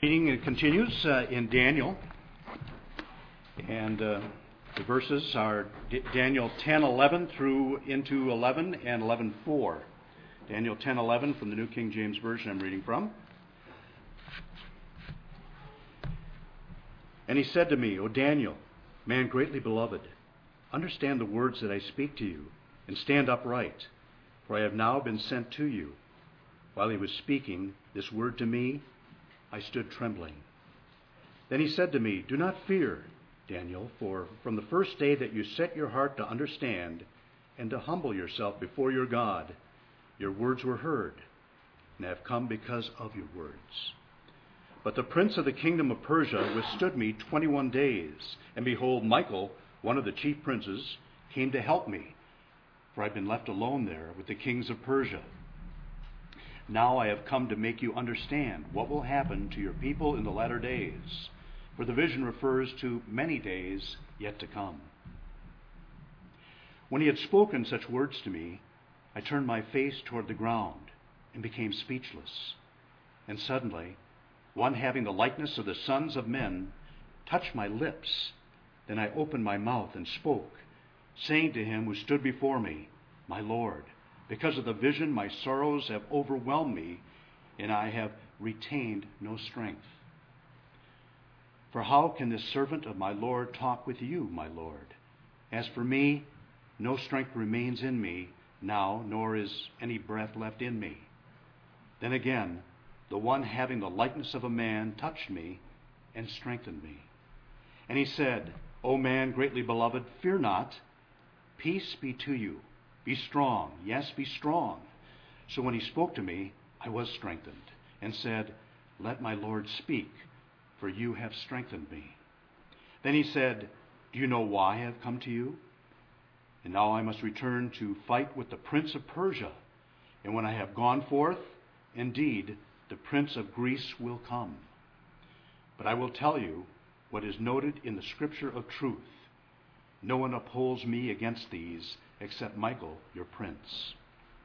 Reading continues in Daniel, and the verses are Daniel 10:11 through into 11 and 11:4. Daniel 10:11 from the New King James Version I'm reading from. And he said to me, O Daniel, man greatly beloved, understand the words that I speak to you, and stand upright, for I have now been sent to you. While he was speaking this word to me, I stood trembling. Then he said to me, Do not fear, Daniel, for from the first day that you set your heart to understand and to humble yourself before your God, your words were heard, and I have come because of your words. But the prince of the kingdom of Persia withstood me 21 days, and behold, Michael, one of the chief princes, came to help me, for I had been left alone there with the kings of Persia. Now I have come to make you understand what will happen to your people in the latter days, for the vision refers to many days yet to come. When he had spoken such words to me, I turned my face toward the ground and became speechless. And suddenly, one having the likeness of the sons of men touched my lips. Then I opened my mouth and spoke, saying to him who stood before me, My Lord, because of the vision, my sorrows have overwhelmed me, and I have retained no strength. For how can this servant of my Lord talk with you, my Lord? As for me, no strength remains in me now, nor is any breath left in me. Then again, the one having the likeness of a man touched me and strengthened me. And he said, O man greatly beloved, fear not, peace be to you. Be strong, yes, be strong. So when he spoke to me, I was strengthened, and said, Let my Lord speak, for you have strengthened me. Then he said, Do you know why I have come to you? And now I must return to fight with the prince of Persia. And when I have gone forth, indeed, the prince of Greece will come. But I will tell you what is noted in the scripture of truth. No one upholds me against these, except Michael, your prince.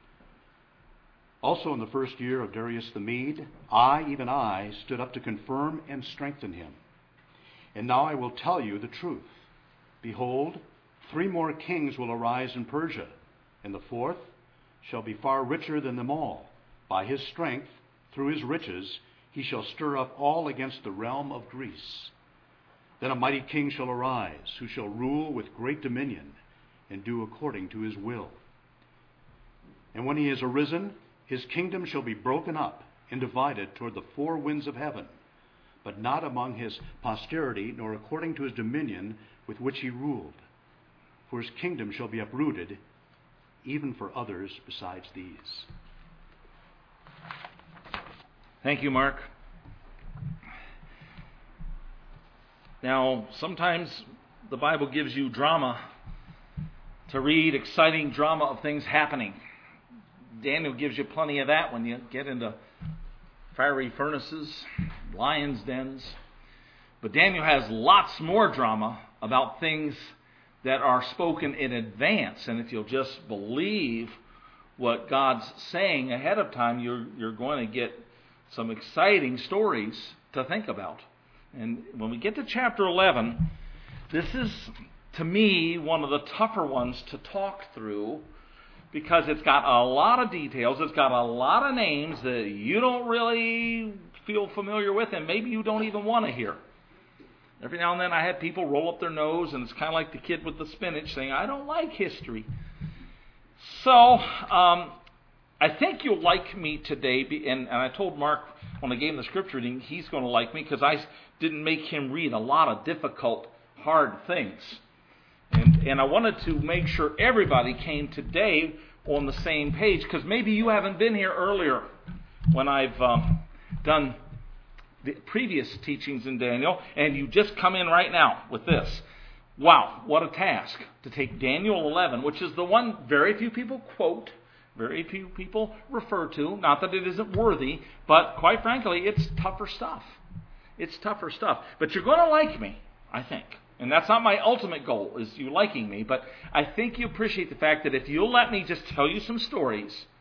Also in the first year of Darius the Mede, even I, stood up to confirm and strengthen him. And now I will tell you the truth. Behold, 3 more kings will arise in Persia, and the 4th shall be far richer than them all. By his strength, through his riches, he shall stir up all against the realm of Greece. Then a mighty king shall arise, who shall rule with great dominion, and do according to his will. And when he is arisen, his kingdom shall be broken up and divided toward the 4 winds of heaven, but not among his posterity, nor according to his dominion with which he ruled. For his kingdom shall be uprooted, even for others besides these. Thank you, Mark. Now, sometimes the Bible gives you drama to read, exciting drama of things happening. Daniel gives you plenty of that when you get into fiery furnaces, lions' dens. But Daniel has lots more drama about things that are spoken in advance. And if you'll just believe what God's saying ahead of time, you're going to get some exciting stories to think about. And when we get to chapter 11, this is, to me, one of the tougher ones to talk through because it's got a lot of details. It's got a lot of names that you don't really feel familiar with, and maybe you don't even want to hear. Every now and then I had people roll up their nose, and it's kind of like the kid with the spinach saying, I don't like history. So I think you'll like me today, and I told Mark when I gave him the scripture reading, he's going to like me because I didn't make him read a lot of difficult, hard things. And I wanted to make sure everybody came today on the same page, because maybe you haven't been here earlier when I've done the previous teachings in Daniel, and you just come in right now with this. Wow, what a task to take Daniel 11, which is the one very few people quote, very few people refer to. Not that it isn't worthy, but quite frankly, it's tougher stuff. It's tougher stuff. But you're going to like me, I think. And that's not my ultimate goal, is you liking me. But I think you appreciate the fact that if you'll let me just tell you some stories,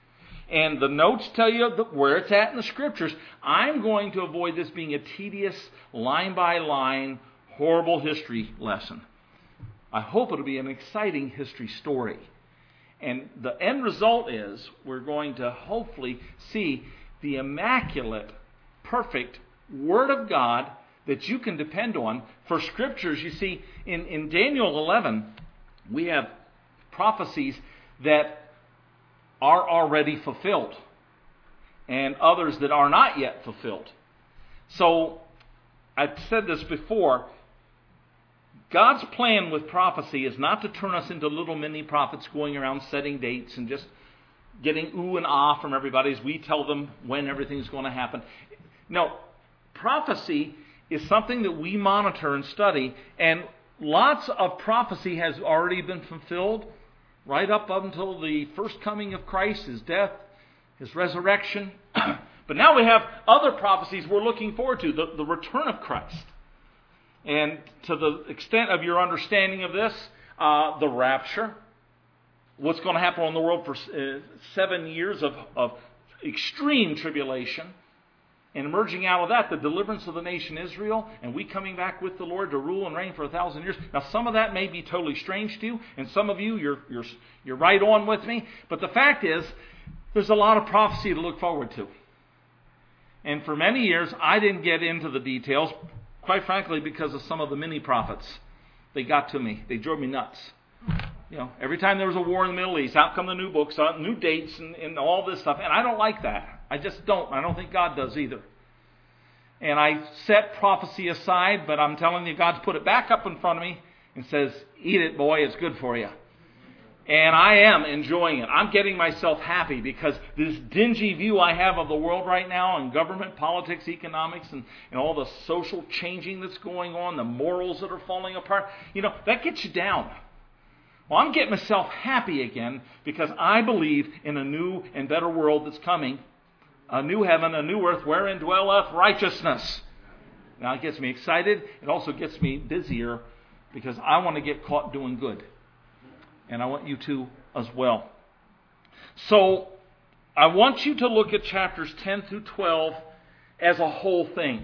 And the notes tell you where it's at in the Scriptures. I'm going to avoid this being a tedious, line-by-line, horrible history lesson. I hope it'll be an exciting history story. And the end result is we're going to hopefully see the immaculate, perfect Word of God that you can depend on for Scriptures. You see, in Daniel 11, we have prophecies that are already fulfilled and others that are not yet fulfilled. So, I've said this before, God's plan with prophecy is not to turn us into little mini prophets going around setting dates and just getting ooh and ah from everybody as we tell them when everything's going to happen. No, prophecy is something that we monitor and study, and lots of prophecy has already been fulfilled right up until the first coming of Christ, His death, His resurrection. But now we have other prophecies we're looking forward to, the return of Christ. And to the extent of your understanding of this, the rapture, what's going to happen on the world for 7 years of extreme tribulation, and emerging out of that, the deliverance of the nation Israel, and we coming back with the Lord to rule and reign for 1,000 years. Now, some of that may be totally strange to you, and some of you, you're right on with me. But the fact is, there's a lot of prophecy to look forward to. And for many years, I didn't get into the details, quite frankly, because of some of the mini prophets. They got to me. They drove me nuts. You know, every time there was a war in the Middle East, out come the new books, new dates, and all this stuff. And I don't like that. I just don't. I don't think God does either. And I set prophecy aside, but I'm telling you, God's put it back up in front of me and says, eat it, boy, it's good for you. And I am enjoying it. I'm getting myself happy because this dingy view I have of the world right now and government, politics, economics, and all the social changing that's going on, the morals that are falling apart, that gets you down. Well, I'm getting myself happy again because I believe in a new and better world that's coming. A new heaven, a new earth, wherein dwelleth righteousness. Now, it gets me excited. It also gets me busier because I want to get caught doing good. And I want you to as well. So, I want you to look at chapters 10 through 12 as a whole thing.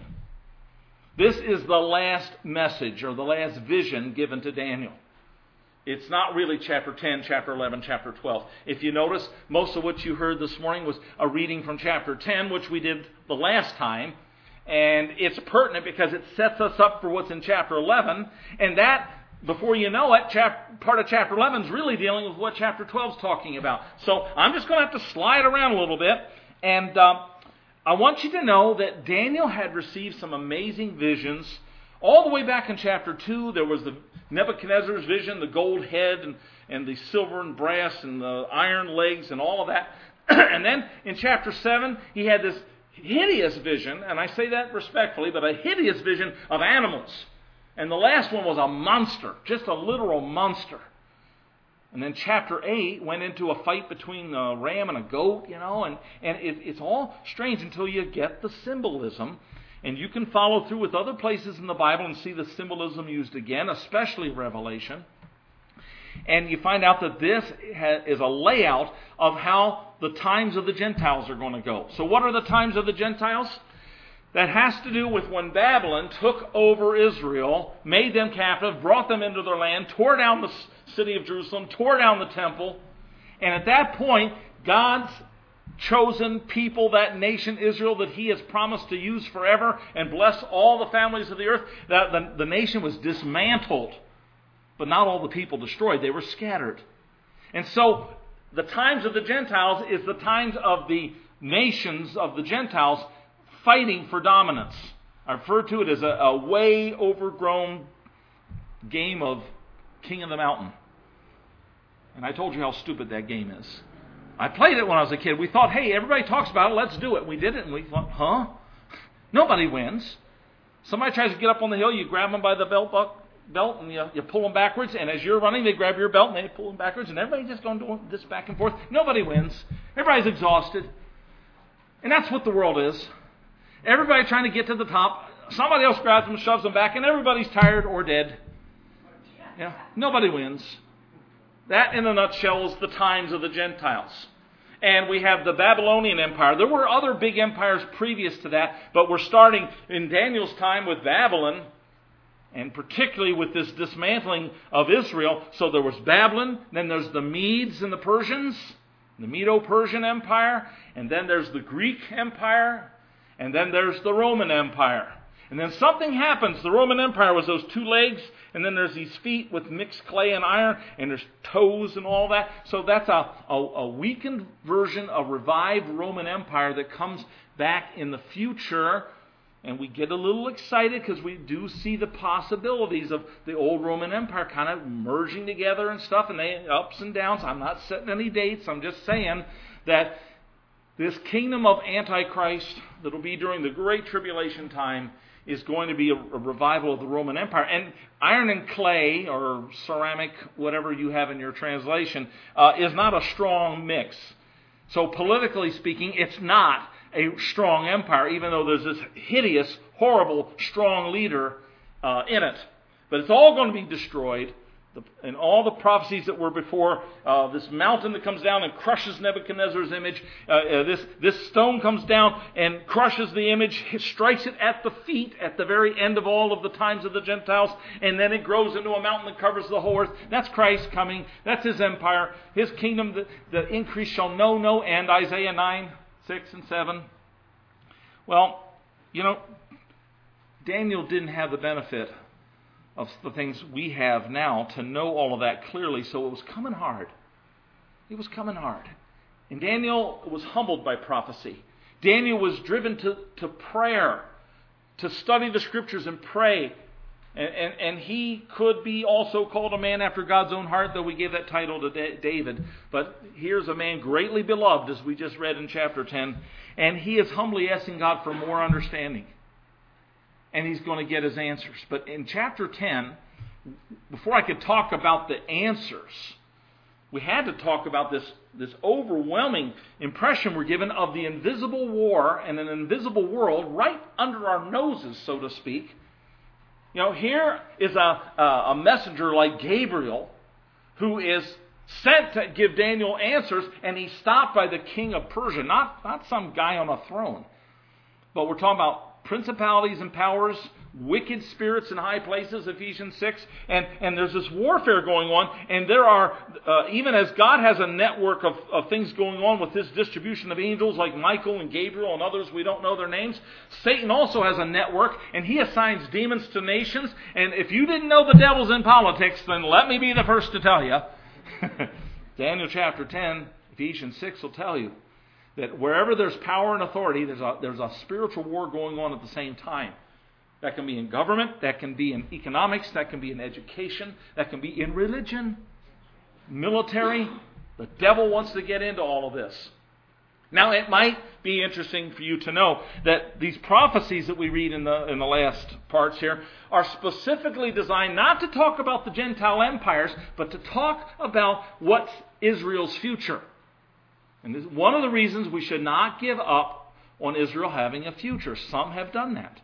This is the last message or the last vision given to Daniel. It's not really chapter 10, chapter 11, chapter 12. If you notice, most of what you heard this morning was a reading from chapter 10, which we did the last time. And it's pertinent because it sets us up for what's in chapter 11. And that, before you know it, part of chapter 11 is really dealing with what chapter 12 is talking about. So I'm just going to have to slide around a little bit. And I want you to know that Daniel had received some amazing visions. All the way back in chapter 2, there was the Nebuchadnezzar's vision, the gold head and the silver and brass and the iron legs and all of that. And then in chapter 7, he had this hideous vision, and I say that respectfully, but a hideous vision of animals. And the last one was a monster, just a literal monster. And then chapter 8 went into a fight between a ram and a goat, and it's all strange until you get the symbolism. And you can follow through with other places in the Bible and see the symbolism used again, especially Revelation. And you find out that this is a layout of how the times of the Gentiles are going to go. So what are the times of the Gentiles? That has to do with when Babylon took over Israel, made them captive, brought them into their land, tore down the city of Jerusalem, tore down the temple. And at that point, God's chosen people, that nation Israel that He has promised to use forever and bless all the families of the earth, that the nation was dismantled, but not all the people destroyed. They were scattered. And so the times of the Gentiles is the times of the nations of the Gentiles fighting for dominance. I refer to it as a way overgrown game of King of the Mountain. And I told you how stupid that game is. I played it when I was a kid. We thought, hey, everybody talks about it, let's do it. We did it, and we thought, huh? Nobody wins. Somebody tries to get up on the hill, you grab them by the belt, and you pull them backwards, and as you're running, they grab your belt, and they pull them backwards, and everybody's just going doing this back and forth. Nobody wins. Everybody's exhausted. And that's what the world is. Everybody trying to get to the top. Somebody else grabs them, shoves them back, and everybody's tired or dead. Nobody wins. That, in a nutshell, is the times of the Gentiles. and we have the Babylonian Empire. There were other big empires previous to that, but we're starting in Daniel's time with Babylon, and particularly with this dismantling of Israel. So there was Babylon, then there's the Medes and the Persians, the Medo-Persian Empire, and then there's the Greek Empire, and then there's the Roman Empire. And then something happens. The Roman Empire was those two legs, and then there's these feet with mixed clay and iron, and there's toes and all that. So that's a weakened version of revived Roman Empire that comes back in the future. And we get a little excited because we do see the possibilities of the old Roman Empire kind of merging together and stuff, and they ups and downs. I'm not setting any dates. I'm just saying that this kingdom of Antichrist that will be during the Great Tribulation time is going to be a revival of the Roman Empire. And iron and clay, or ceramic, whatever you have in your translation, is not a strong mix. So politically speaking, it's not a strong empire, even though there's this hideous, horrible, strong leader in it. But it's all going to be destroyed. And all the prophecies that were before, this mountain that comes down and crushes Nebuchadnezzar's image, this stone comes down and crushes the image, strikes it at the feet at the very end of all of the times of the Gentiles, and then it grows into a mountain that covers the whole earth. That's Christ coming. That's His empire. His kingdom, the increase shall know no end. Isaiah 9, 6 and 7. Well, Daniel didn't have the benefit of the things we have now to know all of that clearly, so it was coming hard. It was coming hard. And Daniel was humbled by prophecy. Daniel was driven to prayer, to study the Scriptures and pray. And he could be also called a man after God's own heart, though we gave that title to David. But here's a man greatly beloved, as we just read in chapter 10. And he is humbly asking God for more understanding. And he's going to get his answers. But in chapter 10, before I could talk about the answers, we had to talk about this overwhelming impression we're given of the invisible war and an invisible world right under our noses, so to speak. Here is a messenger like Gabriel who is sent to give Daniel answers, and he's stopped by the king of Persia, not some guy on a throne. But we're talking about principalities and powers, wicked spirits in high places, Ephesians 6, and there's this warfare going on, and there are, even as God has a network of things going on with this distribution of angels like Michael and Gabriel and others, we don't know their names, Satan also has a network, and he assigns demons to nations, and if you didn't know the devil's in politics, then let me be the first to tell you. Daniel chapter 10, Ephesians 6 will tell you that wherever there's power and authority, there's a spiritual war going on at the same time. That can be in government, that can be in economics, that can be in education, that can be in religion, military. The devil wants to get into all of this. Now, it might be interesting for you to know that these prophecies that we read in the last parts here are specifically designed not to talk about the Gentile empires, but to talk about what's Israel's future. And this is one of the reasons we should not give up on Israel having a future. Some have done that.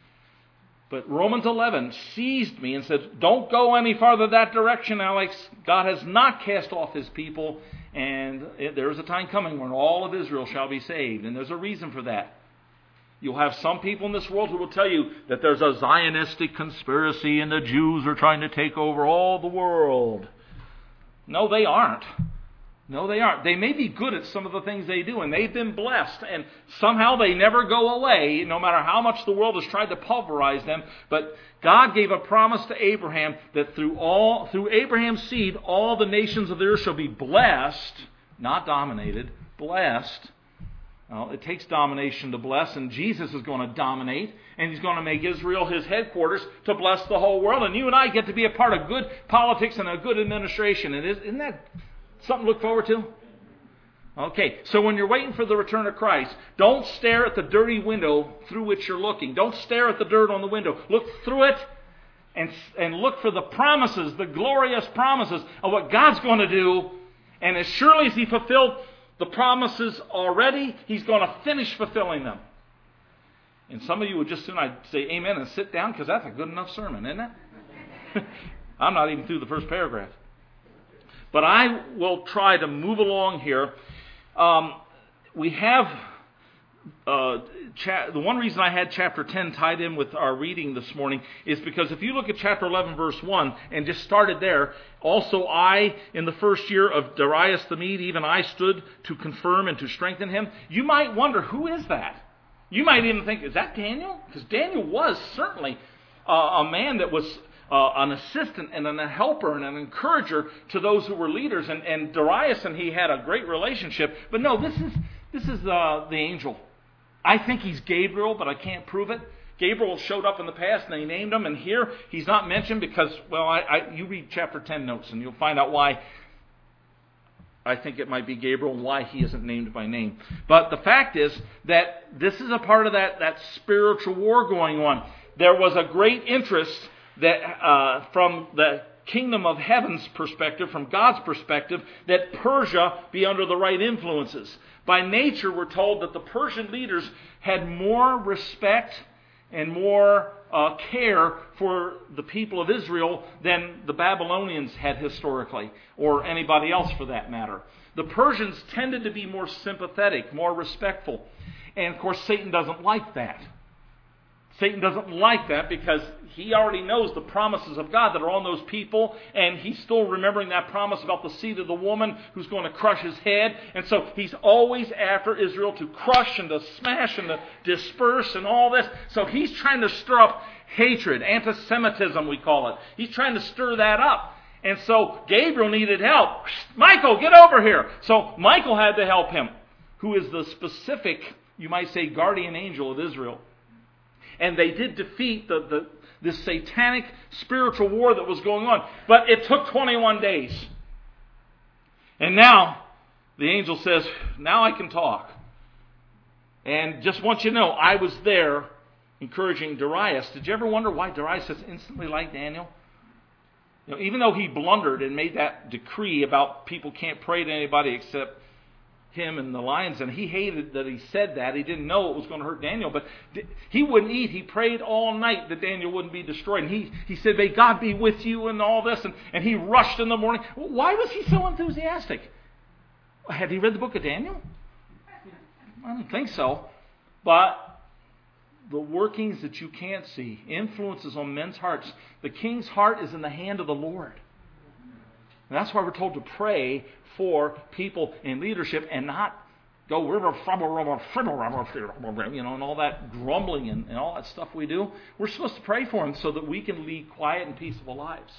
But Romans 11 seized me and said, don't go any farther that direction, Alex. God has not cast off His people, and there is a time coming when all of Israel shall be saved. And there's a reason for that. You'll have some people in this world who will tell you that there's a Zionistic conspiracy and the Jews are trying to take over all the world. No, they aren't. No, they aren't. They may be good at some of the things they do, and they've been blessed, and somehow they never go away, no matter how much the world has tried to pulverize them. But God gave a promise to Abraham that through Abraham's seed, all the nations of the earth shall be blessed, not dominated, blessed. Well, it takes domination to bless, and Jesus is going to dominate, and He's going to make Israel His headquarters to bless the whole world. And you and I get to be a part of good politics and a good administration. And isn't that something to look forward to? Okay, so when you're waiting for the return of Christ, don't stare at the dirty window through which you're looking. Don't stare at the dirt on the window. Look through it and look for the promises, the glorious promises of what God's going to do. And as surely as He fulfilled the promises already, He's going to finish fulfilling them. And some of you would just soon I'd say amen and sit down, because that's a good enough sermon, isn't it? I'm not even through the first paragraph. But I will try to move along here we have the one reason I had chapter 10 tied in with our reading this morning is because if you look at chapter 11, verse 1, and just started there, also I, in the first year of Darius the Mede, even I stood to confirm and to strengthen him. You might wonder, who is that? You might even think, is that Daniel? Because Daniel was certainly a man that was an assistant and a helper and an encourager to those who were leaders. And Darius and he had a great relationship. But no, this is the angel. I think he's Gabriel, but I can't prove it. Gabriel showed up in the past and they named him. And here he's not mentioned because, well, you read chapter 10 notes and you'll find out why I think it might be Gabriel and why he isn't named by name. But the fact is that this is a part of that spiritual war going on. There was a great interest that from the kingdom of heaven's perspective, from God's perspective, that Persia be under the right influences. By nature, we're told that the Persian leaders had more respect and more care for the people of Israel than the Babylonians had historically, or anybody else for that matter. The Persians tended to be more sympathetic, more respectful. And of course, Satan doesn't like that. Satan doesn't like that because he already knows the promises of God that are on those people, and he's still remembering that promise about the seed of the woman who's going to crush his head. And so he's always after Israel to crush and to smash and to disperse and all this. So he's trying to stir up hatred, anti-Semitism we call it. He's trying to stir that up. And so Gabriel needed help. Michael, get over here. So Michael had to help him, who is the specific, you might say, guardian angel of Israel. And they did defeat this satanic spiritual war that was going on. But it took 21 days. And now the angel says, now I can talk. And just want you to know, I was there encouraging Darius. Did you ever wonder why Darius is instantly like Daniel? You know, even though he blundered and made that decree about people can't pray to anybody except him and the lions, and he hated that he said that. He didn't know it was going to hurt Daniel, but he wouldn't eat. He prayed all night that Daniel wouldn't be destroyed. And he said, may God be with you and all this, and he rushed in the morning. Why was he so enthusiastic? Had he read the book of Daniel? I don't think so. But the workings that you can't see, influences on men's hearts. The king's heart is in the hand of the Lord. And that's why we're told to pray for people in leadership and not go, you know, and all that grumbling and all that stuff we do. We're supposed to pray for them so that we can lead quiet and peaceful lives.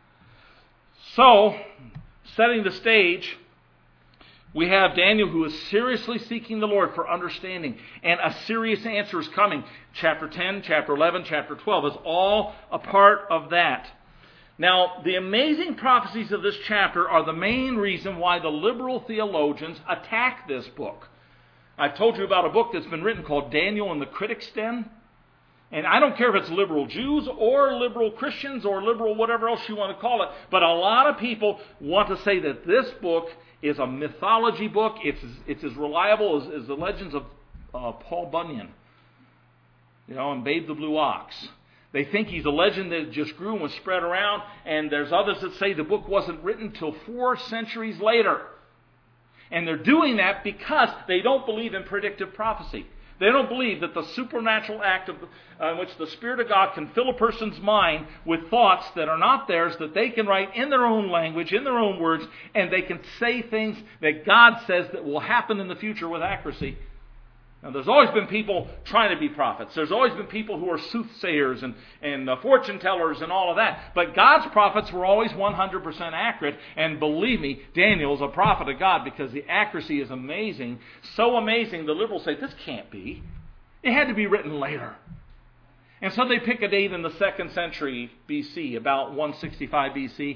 So, setting the stage, we have Daniel who is seriously seeking the Lord for understanding, and a serious answer is coming. Chapter 10, chapter 11, chapter 12 is all a part of that. Now, the amazing prophecies of this chapter are the main reason why the liberal theologians attack this book. I've told you about a book that's been written called Daniel in the Critic's Den. And I don't care if it's liberal Jews or liberal Christians or liberal whatever else you want to call it, but a lot of people want to say that this book is a mythology book. It's as reliable as the legends of Paul Bunyan, you know, and Babe the Blue Ox. They think he's a legend that just grew and was spread around, and there's others that say the book wasn't written till 4 centuries later. And they're doing that because they don't believe in predictive prophecy. They don't believe that the supernatural act in which the Spirit of God can fill a person's mind with thoughts that are not theirs, that they can write in their own language, in their own words, and they can say things that God says that will happen in the future with accuracy. Now, there's always been people trying to be prophets. There's always been people who are soothsayers and fortune tellers and all of that. But God's prophets were always 100% accurate. And believe me, Daniel is a prophet of God because the accuracy is amazing. So amazing, the liberals say, this can't be. It had to be written later. And so they pick a date in the 2nd century BC, about 165 BC.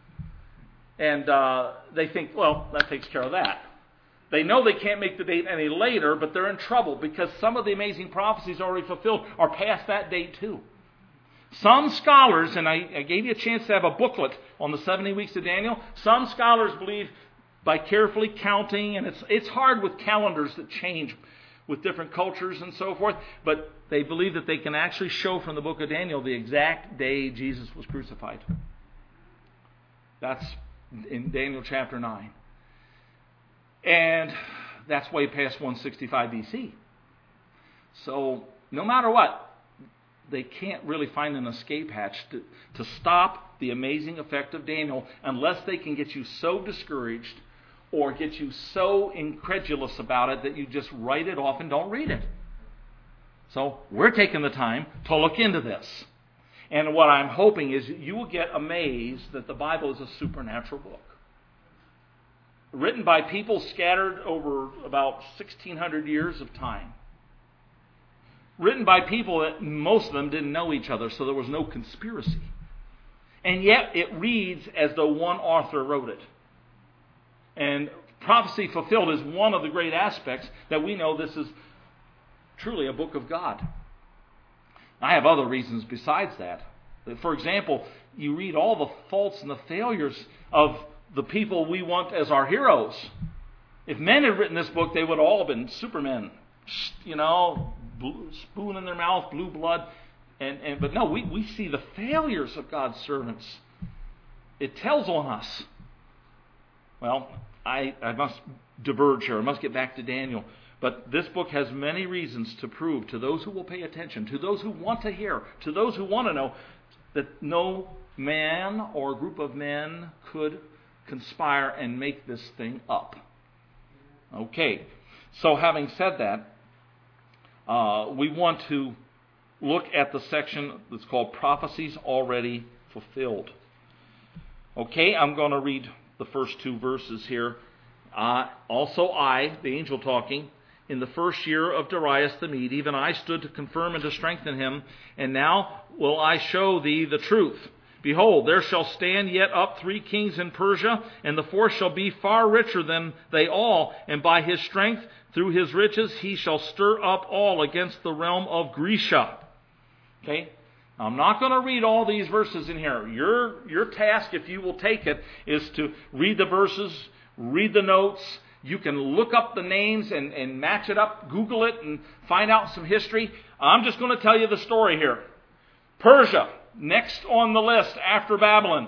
And they think, well, that takes care of that. They know they can't make the date any later, but they're in trouble because some of the amazing prophecies already fulfilled are past that date too. Some scholars, and I gave you a chance to have a booklet on the 70 weeks of Daniel, some scholars believe by carefully counting, and it's hard with calendars that change with different cultures and so forth, but they believe that they can actually show from the book of Daniel the exact day Jesus was crucified. That's in Daniel chapter 9. And that's way past 165 BC. So no matter what, they can't really find an escape hatch to stop the amazing effect of Daniel unless they can get you so discouraged or get you so incredulous about it that you just write it off and don't read it. So we're taking the time to look into this. And what I'm hoping is you will get amazed that the Bible is a supernatural book. Written by people scattered over about 1,600 years of time. Written by people that most of them didn't know each other, so there was no conspiracy. And yet it reads as though one author wrote it. And prophecy fulfilled is one of the great aspects that we know this is truly a book of God. I have other reasons besides that. For example, you read all the faults and the failures of the people we want as our heroes. If men had written this book, they would have all been supermen. You know, spoon in their mouth, blue blood. But no, we see the failures of God's servants. It tells on us. Well, I must diverge here. I must get back to Daniel. But this book has many reasons to prove to those who will pay attention, to those who want to hear, to those who want to know, that no man or group of men could conspire and make this thing up. Okay, so having said that, we want to look at the section that's called Prophecies Already Fulfilled. Okay, I'm going to read the first two verses here. Also I, the angel talking, in the first year of Darius the Mede, even I stood to confirm and to strengthen him, and now will I show thee the truth. Behold, there shall stand yet up 3 kings in Persia, and the fourth shall be far richer than they all, and by his strength, through his riches, he shall stir up all against the realm of Grecia. Okay? Now, I'm not going to read all these verses in here. Your task, if you will take it, is to read the verses, read the notes. You can look up the names and match it up, Google it, and find out some history. I'm just going to tell you the story here. Persia, next on the list after Babylon.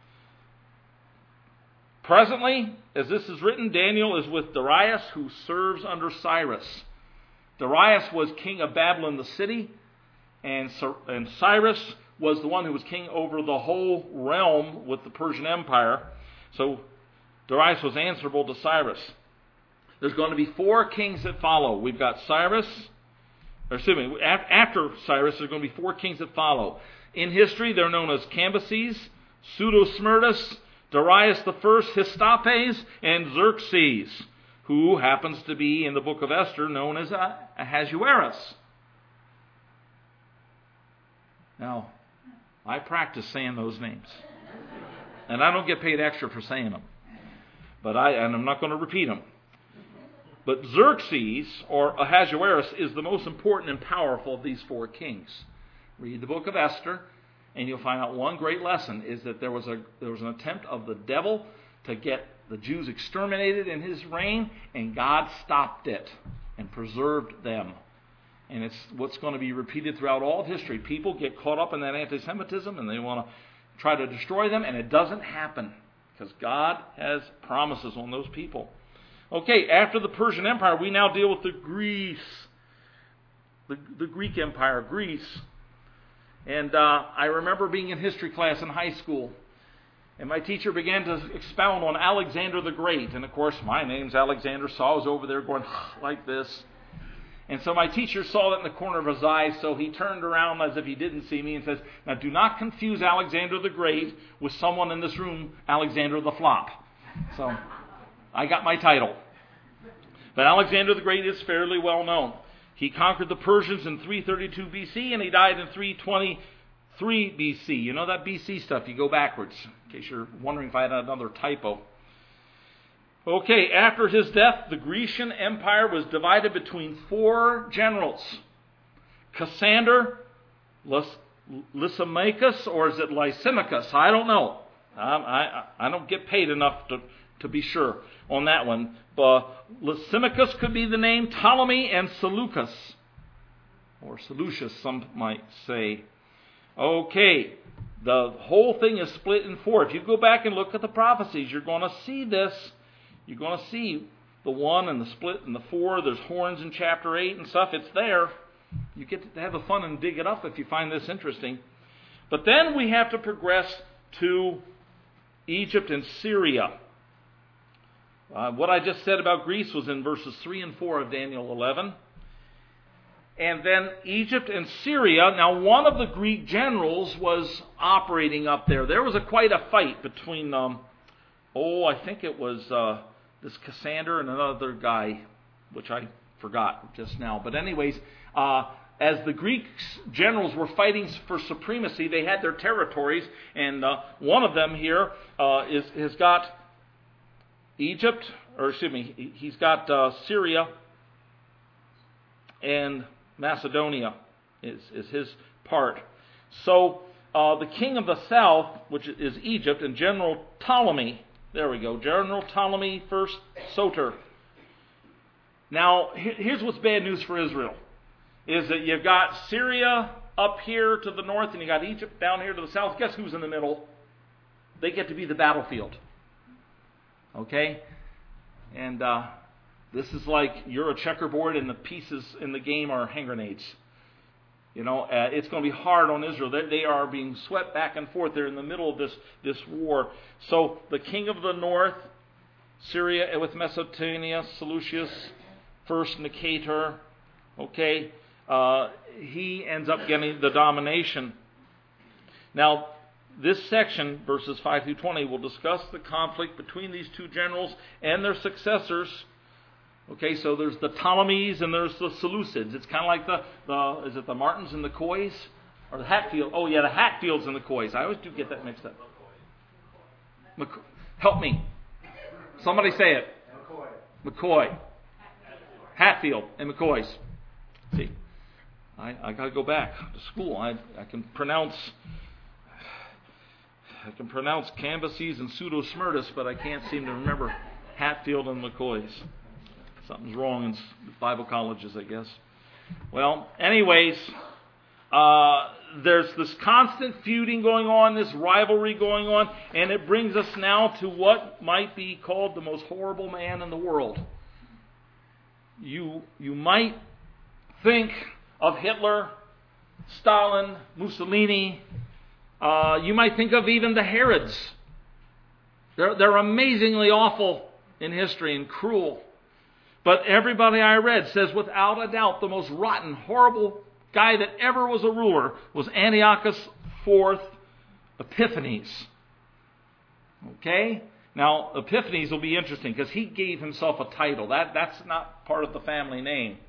Presently, as this is written, Daniel is with Darius, who serves under Cyrus. Darius was king of Babylon, the city, and Cyrus was the one who was king over the whole realm with the Persian Empire. So Darius was answerable to Cyrus. There's going to be 4 kings that follow. We've got Cyrus, after Cyrus, there's going to be 4 kings that follow. In history, they're known as Cambyses, Pseudo-Smyrtus, Darius the First, Histopes, and Xerxes, who happens to be in the book of Esther known as Ahasuerus. Now, I practice saying those names, and I don't get paid extra for saying them. And I'm not going to repeat them. But Xerxes, or Ahasuerus, is the most important and powerful of these 4 kings. Read the book of Esther, and you'll find out one great lesson is that there was an attempt of the devil to get the Jews exterminated in his reign, and God stopped it and preserved them. And it's what's going to be repeated throughout all of history. People get caught up in that anti-Semitism, and they want to try to destroy them, and it doesn't happen because God has promises on those people. Okay, after the Persian Empire, we now deal with the Greek Empire, Greece. And I remember being in history class in high school, and my teacher began to expound on Alexander the Great. And of course, my name's Alexander, so I was over there going like this. And so my teacher saw that in the corner of his eye, so he turned around as if he didn't see me and says, "Now do not confuse Alexander the Great with someone in this room, Alexander the Flop." So I got my title. But Alexander the Great is fairly well known. He conquered the Persians in 332 BC, and he died in 323 BC. You know that BC stuff, you go backwards, in case you're wondering if I had another typo. Okay, after his death, the Grecian Empire was divided between 4 generals. Cassander, Lysimachus, or is it Lysimachus? I don't know. I don't get paid enough to be sure on that one. But Lysimachus could be the name, Ptolemy, and Seleucus. Or Seleucus, some might say. Okay, the whole thing is split in 4. If you go back and look at the prophecies, you're going to see this. You're going to see the 1 and the split and the 4. There's horns in chapter 8 and stuff. It's there. You get to have the fun and dig it up if you find this interesting. But then we have to progress to Egypt and Syria. What I just said about Greece was in verses 3 and 4 of Daniel 11. And then Egypt and Syria. Now, one of the Greek generals was operating up there. There was quite a fight between, I think it was this Cassander and another guy, which I forgot just now. But anyways, as the Greek generals were fighting for supremacy, they had their territories, and one of them here has got Egypt, he's got Syria and Macedonia is his part. So the king of the south, which is Egypt, and General Ptolemy, General Ptolemy first Soter. Now, here's what's bad news for Israel, is that you've got Syria up here to the north, and you got Egypt down here to the south. Guess who's in the middle? They get to be the battlefield. Okay? And this is like you're a checkerboard and the pieces in the game are hand grenades. It's going to be hard on Israel. They are being swept back and forth. They're in the middle of this war. So the king of the north, Syria with Mesopotamia, Seleucus, first Nicator, okay, he ends up getting the domination. Now, this section, verses 5 through 20, will discuss the conflict between these two generals and their successors. Okay, so there's the Ptolemies and there's the Seleucids. It's kind of like is it the Martins and the Coys? Or the Hatfield? Oh, yeah, the Hatfields and the Coys. I always do get that mixed up. Help me. Somebody say it. McCoy. Hatfield and McCoys. See, I got to go back to school. I can pronounce Cambyses and Pseudo-Smyrtus, but I can't seem to remember Hatfield and McCoys. Something's wrong in Bible colleges, I guess. Well, anyways, there's this constant feuding going on, this rivalry going on, and it brings us now to what might be called the most horrible man in the world. You might think of Hitler, Stalin, Mussolini. You might think of even the Herods. They're amazingly awful in history and cruel. But everybody I read says without a doubt the most rotten, horrible guy that ever was a ruler was Antiochus IV Epiphanes. Okay? Now, Epiphanes will be interesting because he gave himself a title. That's not part of the family name.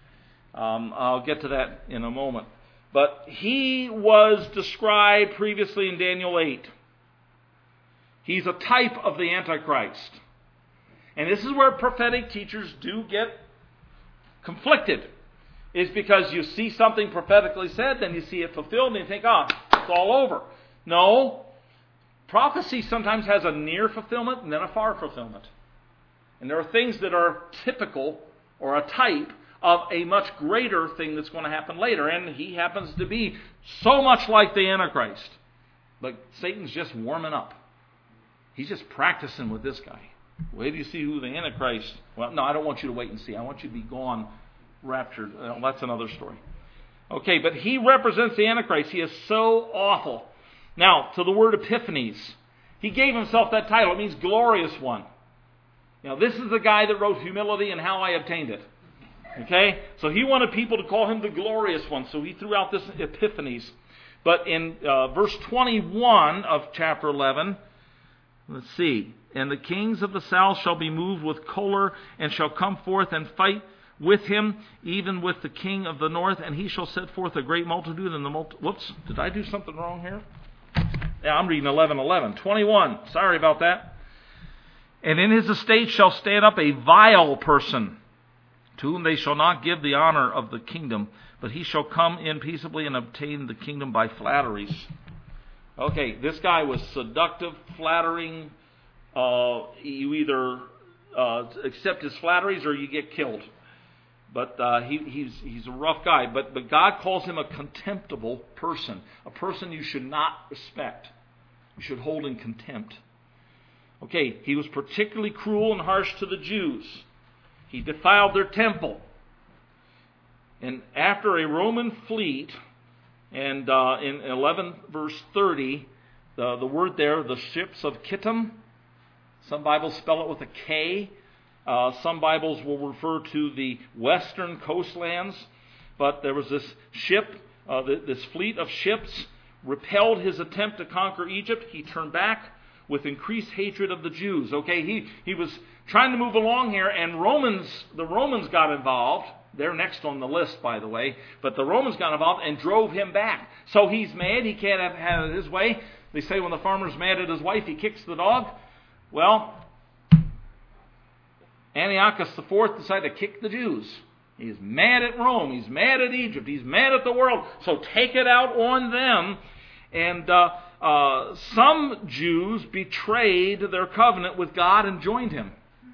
I'll get to that in a moment. But he was described previously in Daniel 8. He's a type of the Antichrist. And this is where prophetic teachers do get conflicted. Is because you see something prophetically said, then you see it fulfilled, and you think, it's all over. No. Prophecy sometimes has a near fulfillment and then a far fulfillment. And there are things that are typical or a type of a much greater thing that's going to happen later. And he happens to be so much like the Antichrist. But Satan's just warming up. He's just practicing with this guy. Wait till you see who the Antichrist... Well, no, I don't want you to wait and see. I want you to be gone, raptured. That's another story. Okay, but he represents the Antichrist. He is so awful. Now, to the word Epiphanes. He gave himself that title. It means glorious one. This is the guy that wrote Humility and How I Obtained It. Okay? So he wanted people to call him the glorious one. So he threw out this Epiphanes. But in verse 21 of chapter 11, let's see. And the kings of the south shall be moved with choler, and shall come forth and fight with him, even with the king of the north, and he shall set forth a great multitude. And whoops, did I do something wrong here? Yeah, I'm reading 11:11. 21. Sorry about that. And in his estate shall stand up a vile person, to whom they shall not give the honor of the kingdom, but he shall come in peaceably and obtain the kingdom by flatteries. Okay, this guy was seductive, flattering. You either accept his flatteries or you get killed. But he's a rough guy. But God calls him a contemptible person, a person you should not respect. You should hold in contempt. Okay, he was particularly cruel and harsh to the Jews. He defiled their temple. And after a Roman fleet, and in 11 verse 30, the word there, the ships of Kittim, some Bibles spell it with a K. Some Bibles will refer to the western coastlands. But there was this ship, this fleet of ships, repelled his attempt to conquer Egypt. He turned back with increased hatred of the Jews. Okay, he was trying to move along here, and the Romans got involved. They're next on the list, by the way. But the Romans got involved and drove him back. So he's mad. He can't have it his way. They say when the farmer's mad at his wife, he kicks the dog. Well, Antiochus IV decided to kick the Jews. He's mad at Rome. He's mad at Egypt. He's mad at the world. So take it out on them. And some Jews betrayed their covenant with God and joined him,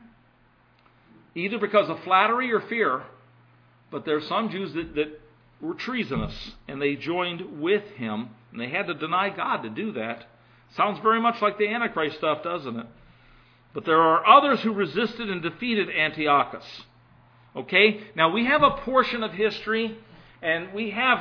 either because of flattery or fear. But there are some Jews that were treasonous, and they joined with him, and they had to deny God to do that. Sounds very much like the Antichrist stuff, doesn't it? But there are others who resisted and defeated Antiochus. Okay? Now we have a portion of history, and we have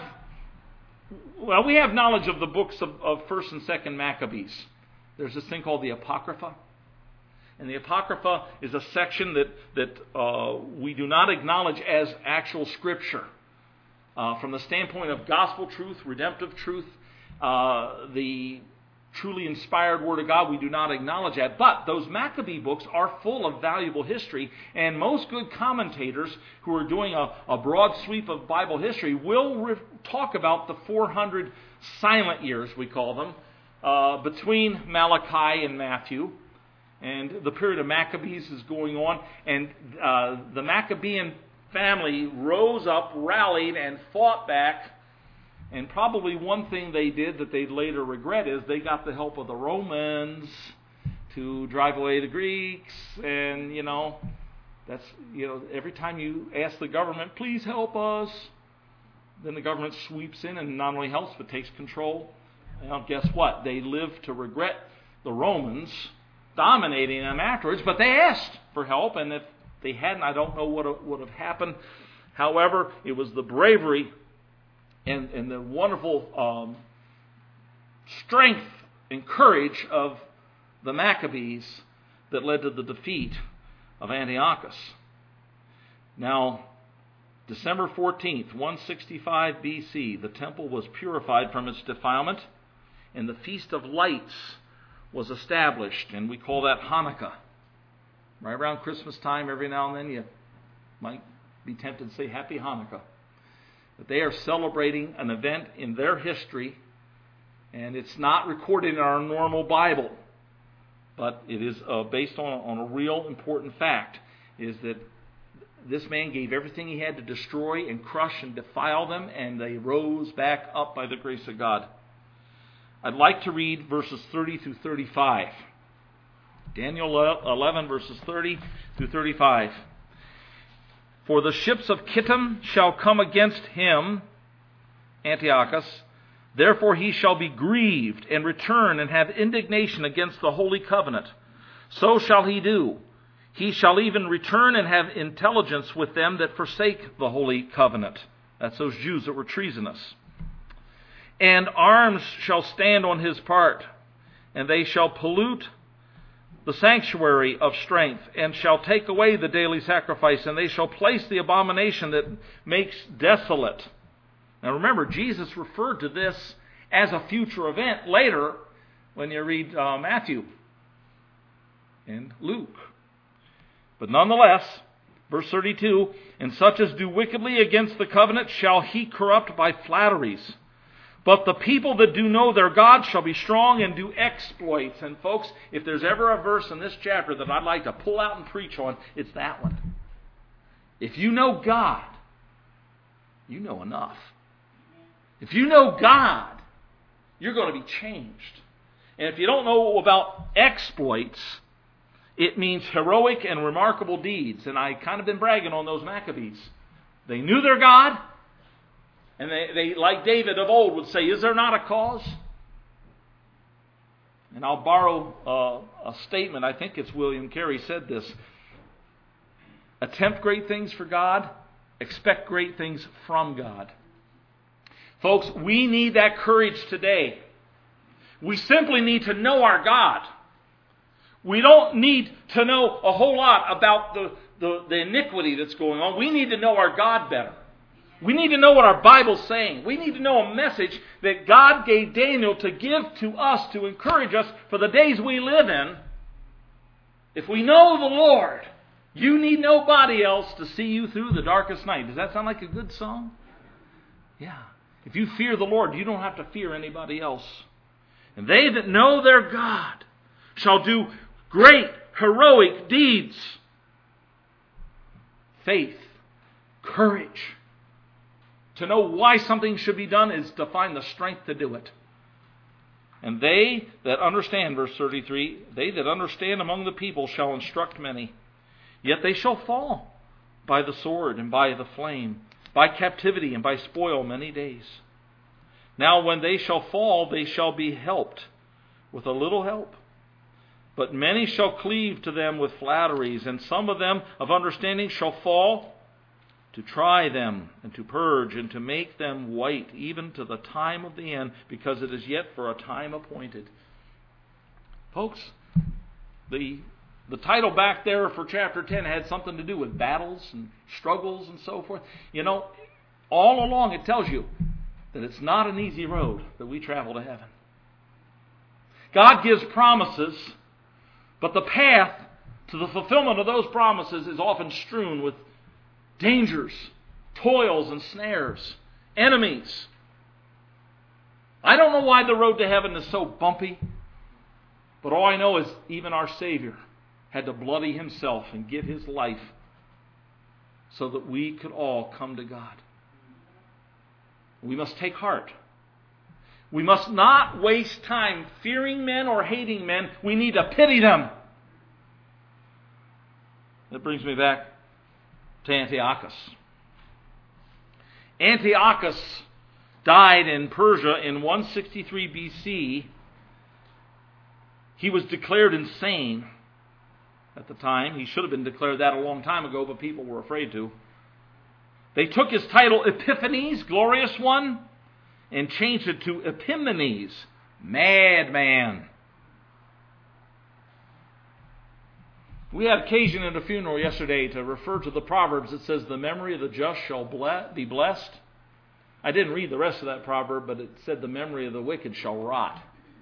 knowledge of the books of 1st and 2nd Maccabees. There's this thing called the Apocrypha. And the Apocrypha is a section that we do not acknowledge as actual Scripture. From the standpoint of gospel truth, redemptive truth, the truly inspired Word of God, we do not acknowledge that. But those Maccabee books are full of valuable history, and most good commentators who are doing a broad sweep of Bible history will talk about the 400 silent years, we call them, between Malachi and Matthew. And the period of Maccabees is going on, and the Maccabean family rose up, rallied, and fought back. And probably one thing they did that they'd later regret is they got the help of the Romans to drive away the Greeks. And, that's, every time you ask the government, please help us, then the government sweeps in and not only helps but takes control. Well, guess what? They lived to regret the Romans dominating them afterwards, but they asked for help, and if they hadn't, I don't know what would have happened. However, it was the bravery and the wonderful strength and courage of the Maccabees that led to the defeat of Antiochus. Now, December 14th, 165 BC, the temple was purified from its defilement, and the Feast of Lights was established, and we call that Hanukkah. Right around Christmas time, every now and then you might be tempted to say Happy Hanukkah. But they are celebrating an event in their history, and it's not recorded in our normal Bible, but it is based on a real important fact, is that this man gave everything he had to destroy and crush and defile them, and they rose back up by the grace of God. I'd like to read verses 30 through 35. Daniel 11, verses 30 through 35. For the ships of Kittim shall come against him, Antiochus. Therefore he shall be grieved and return and have indignation against the holy covenant. So shall he do. He shall even return and have intelligence with them that forsake the holy covenant. That's those Jews that were treasonous. And arms shall stand on his part, and they shall pollute the sanctuary of strength, and shall take away the daily sacrifice, and they shall place the abomination that makes desolate. Now remember, Jesus referred to this as a future event later when you read Matthew and Luke. But nonetheless, verse 32, and such as do wickedly against the covenant shall he corrupt by flatteries. But the people that do know their God shall be strong and do exploits. And folks, if there's ever a verse in this chapter that I'd like to pull out and preach on, it's that one. If you know God, you know enough. If you know God, you're going to be changed. And if you don't know about exploits, it means heroic and remarkable deeds. And I kind of been bragging on those Maccabees. They knew their God. And they, like David of old, would say, is there not a cause? And I'll borrow a statement. I think it's William Carey said this. attempt great things for God, expect great things from God. Folks, we need that courage today. We simply need to know our God. We don't need to know a whole lot about the iniquity that's going on. We need to know our God better. We need to know what our Bible's saying. We need to know a message that God gave Daniel to give to us, to encourage us for the days we live in. If we know the Lord, you need nobody else to see you through the darkest night. Does that sound like a good song? Yeah. If you fear the Lord, you don't have to fear anybody else. And they that know their God shall do great, heroic deeds. Faith, courage. To know why something should be done is to find the strength to do it. And they that understand, verse 33, they that understand among the people shall instruct many. Yet they shall fall by the sword and by the flame, by captivity and by spoil many days. Now when they shall fall, they shall be helped with a little help. But many shall cleave to them with flatteries, and some of them of understanding shall fall, to try them, and to purge, and to make them white, even to the time of the end, because it is yet for a time appointed. Folks, the title back there for chapter 10 had something to do with battles and struggles and so forth. You know, all along it tells you that it's not an easy road that we travel to heaven. God gives promises, but the path to the fulfillment of those promises is often strewn with dangers, toils, and snares, enemies. I don't know why the road to heaven is so bumpy, but all I know is even our Savior had to bloody himself and give his life so that we could all come to God. We must take heart. We must not waste time fearing men or hating men. We need to pity them. That brings me back to Antiochus. Antiochus died in Persia in 163 BC. He was declared insane at the time. He should have been declared that a long time ago, but people were afraid to. They took his title Epiphanes, glorious one, and changed it to Epimanes, madman. We had occasion at a funeral yesterday to refer to the Proverbs that says, the memory of the just shall be blessed. I didn't read the rest of that proverb, but it said the memory of the wicked shall rot.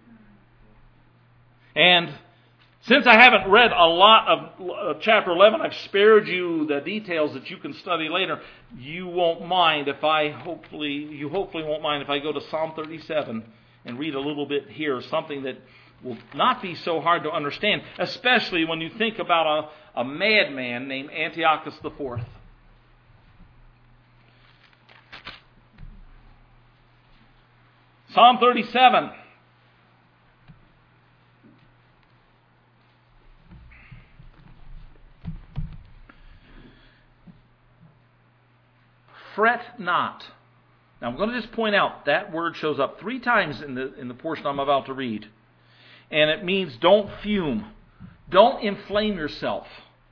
And since I haven't read a lot of chapter 11, I've spared you the details that you can study later. You won't mind if you hopefully won't mind if I go to Psalm 37 and read a little bit here, something that will not be so hard to understand, especially when you think about a madman named Antiochus IV. Psalm 37. Fret not. Now I'm going to just point out that word shows up 3 times in the portion I'm about to read. And it means don't fume. Don't inflame yourself.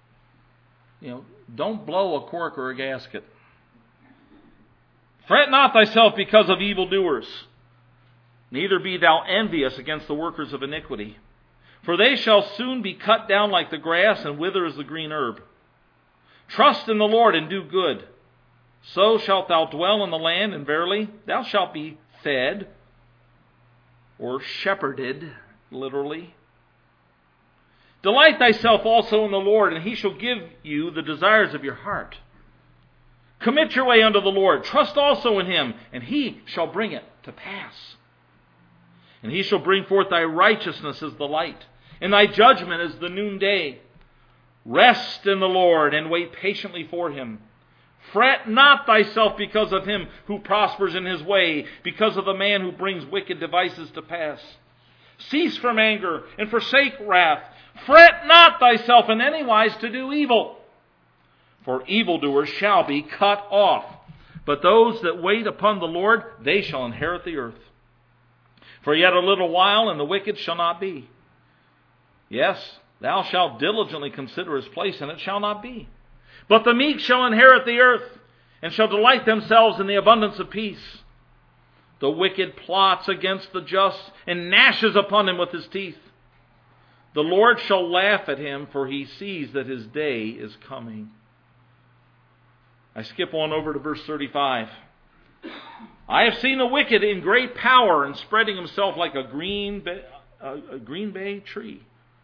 Don't blow a cork or a gasket. Fret not thyself because of evildoers, neither be thou envious against the workers of iniquity. For they shall soon be cut down like the grass and wither as the green herb. Trust in the Lord and do good. So shalt thou dwell in the land, and verily thou shalt be fed, or shepherded, literally. Delight thyself also in the Lord, and he shall give you the desires of your heart. Commit your way unto the Lord. Trust also in him, and he shall bring it to pass. And he shall bring forth thy righteousness as the light, and thy judgment as the noonday. Rest in the Lord, and wait patiently for him. Fret not thyself because of him who prospers in his way, because of the man who brings wicked devices to pass. Cease from anger, and forsake wrath. Fret not thyself in any wise to do evil, for evildoers shall be cut off. But those that wait upon the Lord, they shall inherit the earth. For yet a little while, and the wicked shall not be. Yes, thou shalt diligently consider his place, and it shall not be. But the meek shall inherit the earth, and shall delight themselves in the abundance of peace. The wicked plots against the just, and gnashes upon him with his teeth. The Lord shall laugh at him, for he sees that his day is coming. I skip on over to verse 35. I have seen the wicked in great power, and spreading himself like a green bay tree.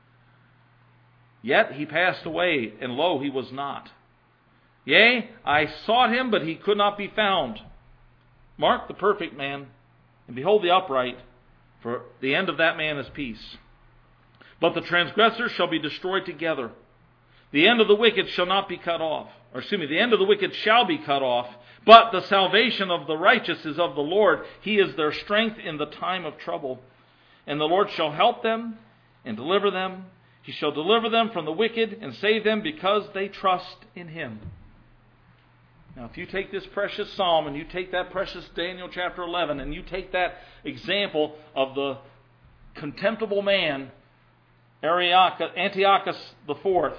Yet he passed away, and lo, he was not. Yea, I sought him, but he could not be found. Mark the perfect man, and behold the upright, for the end of that man is peace. But the transgressors shall be destroyed together. The end of the wicked shall not be cut off. The end of the wicked shall be cut off. But the salvation of the righteous is of the Lord. He is their strength in the time of trouble. And the Lord shall help them and deliver them. He shall deliver them from the wicked and save them because they trust in Him. Now, if you take this precious psalm and you take that precious Daniel chapter 11 and you take that example of the contemptible man, Antiochus IV,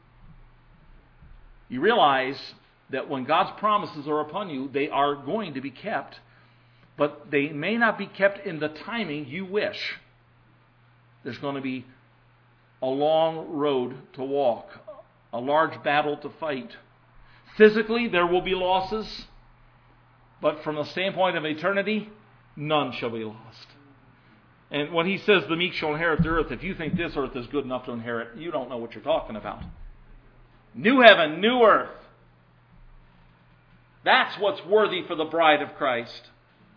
you realize that when God's promises are upon you, they are going to be kept, but they may not be kept in the timing you wish. There's going to be a long road to walk, a large battle to fight. Physically, there will be losses, but from the standpoint of eternity, none shall be lost. And when he says the meek shall inherit the earth, if you think this earth is good enough to inherit, you don't know what you're talking about. New heaven, new earth. That's what's worthy for the bride of Christ.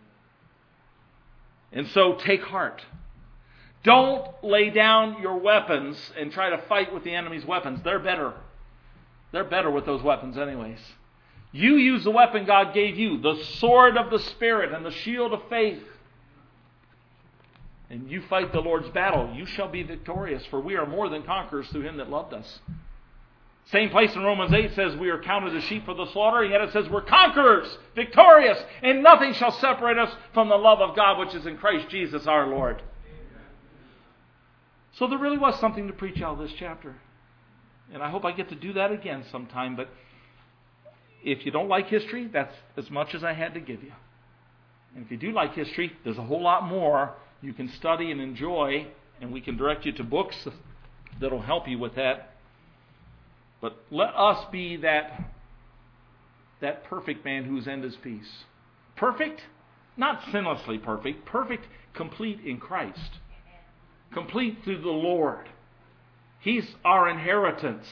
And so take heart. Don't lay down your weapons and try to fight with the enemy's weapons. They're better. They're better with those weapons anyways. You use the weapon God gave you, the sword of the Spirit and the shield of faith. And you fight the Lord's battle. You shall be victorious, for we are more than conquerors through Him that loved us. Same place in Romans 8 says we are counted as sheep for the slaughter, yet it says we're conquerors, victorious, and nothing shall separate us from the love of God which is in Christ Jesus our Lord. So there really was something to preach out of this chapter. And I hope I get to do that again sometime. But if you don't like history, that's as much as I had to give you. And if you do like history, there's a whole lot more you can study and enjoy. And we can direct you to books that will help you with that. But let us be that perfect man whose end is peace. Perfect? Not sinlessly perfect. Perfect, complete in Christ. Complete through the Lord. He's our inheritance.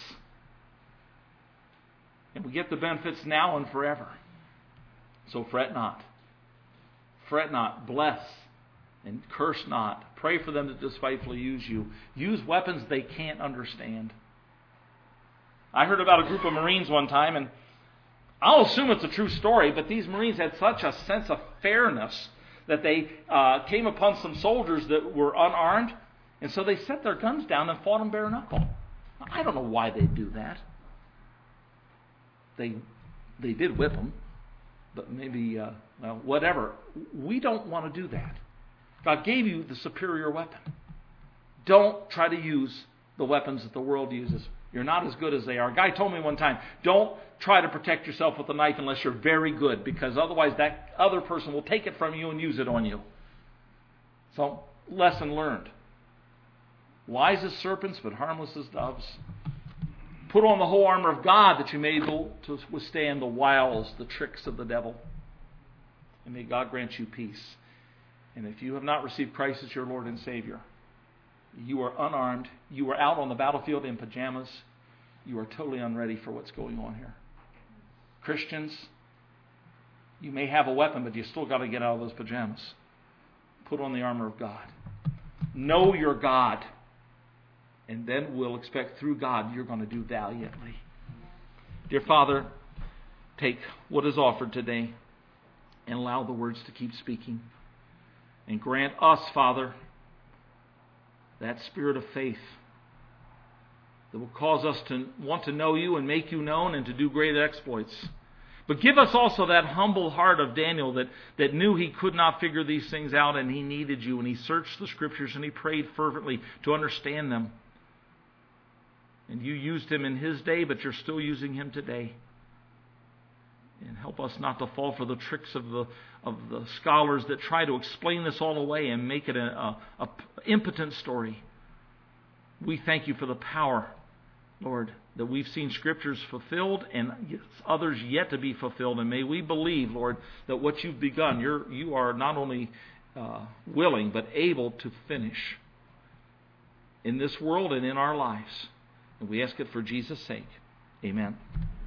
And we get the benefits now and forever. So fret not. Fret not. Bless and curse not. Pray for them that despitefully use you. Use weapons they can't understand. I heard about a group of Marines one time, and I'll assume it's a true story, but these Marines had such a sense of fairness that they came upon some soldiers that were unarmed, and so they set their guns down and fought them bare knuckle. I don't know why they'd do that. They did whip them, but maybe, whatever. We don't want to do that. God gave you the superior weapon. Don't try to use the weapons that the world uses. You're not as good as they are. A guy told me one time, don't try to protect yourself with a knife unless you're very good, because otherwise that other person will take it from you and use it on you. So, lesson learned. Wise as serpents, but harmless as doves. Put on the whole armor of God that you may be able to withstand the wiles, the tricks of the devil. And may God grant you peace. And if you have not received Christ as your Lord and Savior, you are unarmed, you are out on the battlefield in pajamas, you are totally unready for what's going on here. Christians, you may have a weapon, but you still got to get out of those pajamas. Put on the armor of God. Know your God. And then we'll expect through God you're going to do valiantly. Dear Father, take what is offered today and allow the words to keep speaking. And grant us, Father, that spirit of faith that will cause us to want to know you and make you known and to do great exploits. But give us also that humble heart of Daniel that knew he could not figure these things out and he needed you, and he searched the Scriptures and he prayed fervently to understand them. And you used him in his day, but you're still using him today. And help us not to fall for the tricks of the scholars that try to explain this all away and make it a impotent story. We thank you for the power, Lord, that we've seen Scriptures fulfilled and others yet to be fulfilled. And may we believe, Lord, that what you've begun, you are not only willing but able to finish in this world and in our lives. And we ask it for Jesus' sake. Amen.